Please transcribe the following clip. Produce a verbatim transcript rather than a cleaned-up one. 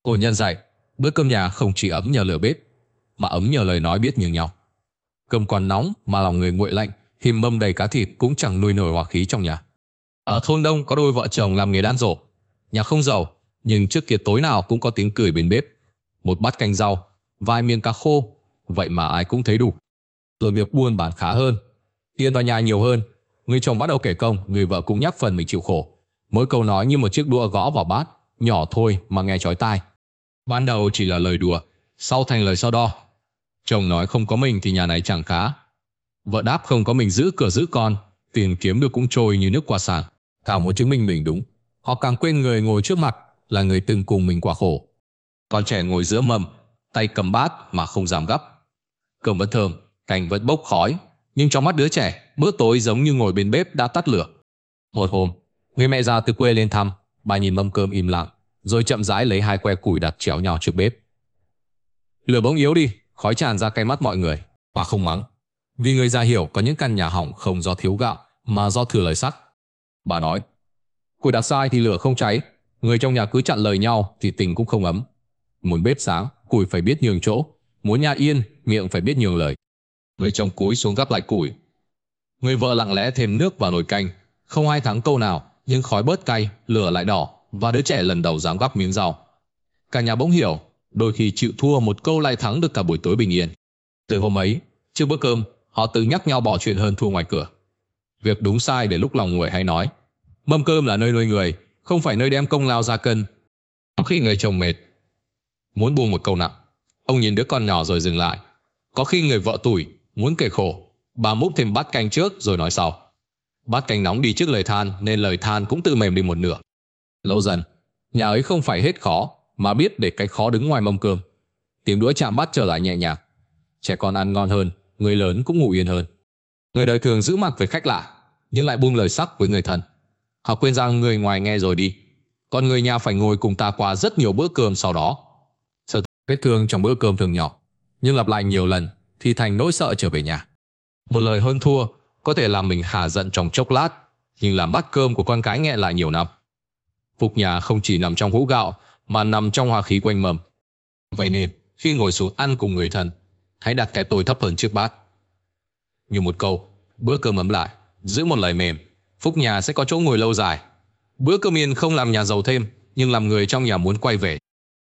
Cổ nhân dạy, bữa cơm nhà không chỉ ấm nhờ lửa bếp, mà ấm nhờ lời nói biết nhường nhau. Cơm còn nóng mà lòng người nguội lạnh, thì mâm đầy cá thịt cũng chẳng nuôi nổi hòa khí trong nhà. Ở thôn Đông có đôi vợ chồng làm nghề đan rổ. Nhà không giàu, nhưng trước kia tối nào cũng có tiếng cười bên bếp. Một bát canh rau, vài miếng cá khô, vậy mà ai cũng thấy đủ. Rồi việc buôn bán khá hơn, tiền vào nhà nhiều hơn. Người chồng bắt đầu kể công, người vợ cũng nhắc phần mình chịu khổ. Mỗi câu nói như một chiếc đũa gõ vào bát, nhỏ thôi mà nghe chói tai. Ban đầu chỉ là lời đùa, sau thành lời so đo. Chồng nói không có mình thì nhà này chẳng khá. Vợ đáp không có mình giữ cửa giữ con, tiền kiếm được cũng trôi như nước qua sàn. Càng muốn chứng minh mình đúng, họ càng quên người ngồi trước mặt là người từng cùng mình quả khổ. Con trẻ ngồi giữa mâm, tay cầm bát mà không dám gắp. Cơm vẫn thơm, canh vẫn bốc khói, nhưng trong mắt đứa trẻ, bữa tối giống như ngồi bên bếp đã tắt lửa. Một hôm, người mẹ già từ quê lên thăm, bà nhìn mâm cơm im lặng, rồi chậm rãi lấy hai que củi đặt chéo nhau trước bếp. Lửa bỗng yếu đi, khói tràn ra cái mắt mọi người. Bà không mắng, vì người già hiểu có những căn nhà hỏng không do thiếu gạo mà do thừa lời sắt. Bà nói, củi đặt sai thì lửa không cháy, người trong nhà cứ chặn lời nhau thì tình cũng không ấm. Muốn bếp sáng, củi phải biết nhường chỗ, muốn nhà yên, miệng phải biết nhường lời. Người chồng cúi xuống gắp lại củi. Người vợ lặng lẽ thêm nước vào nồi canh. Không ai thắng câu nào, nhưng khói bớt cay, lửa lại đỏ, và đứa trẻ lần đầu dám gắp miếng rau. Cả nhà bỗng hiểu, đôi khi chịu thua một câu lại thắng được cả buổi tối bình yên. Từ hôm ấy, trước bữa cơm, họ tự nhắc nhau bỏ chuyện hơn thua ngoài cửa. Việc đúng sai để lúc lòng nguội hay nói. Mâm cơm là nơi nuôi người, không phải nơi đem công lao ra cân. Có khi người chồng mệt, muốn buông một câu nặng, ông nhìn đứa con nhỏ rồi dừng lại. Có khi người vợ tủi, muốn kể khổ, bà múc thêm bát canh trước rồi nói sau. Bát canh nóng đi trước lời than nên lời than cũng tự mềm đi một nửa. Lâu dần, nhà ấy không phải hết khó, mà biết để cái khó đứng ngoài mâm cơm. Tiếng đũa chạm bát trở lại nhẹ nhàng. Trẻ con ăn ngon hơn, người lớn cũng ngủ yên hơn. Người đời thường giữ mặt với khách lạ, nhưng lại buông lời sắc với người thân. Họ quên rằng người ngoài nghe rồi đi, còn người nhà phải ngồi cùng ta qua rất nhiều bữa cơm sau đó. Sợ vết thương trong bữa cơm thường nhỏ, nhưng lặp lại nhiều lần thì thành nỗi sợ trở về nhà. Một lời hơn thua có thể làm mình hả giận trong chốc lát, nhưng làm bát cơm của con cái nghẹn lại nhiều năm. Phúc nhà không chỉ nằm trong hũ gạo, mà nằm trong hòa khí quanh mâm. Vậy nên, khi ngồi xuống ăn cùng người thân, hãy đặt cái tôi thấp hơn chiếc bát. Như một câu, bữa cơm ấm lại, giữ một lời mềm, phúc nhà sẽ có chỗ ngồi lâu dài. Bữa cơm yên không làm nhà giàu thêm, nhưng làm người trong nhà muốn quay về.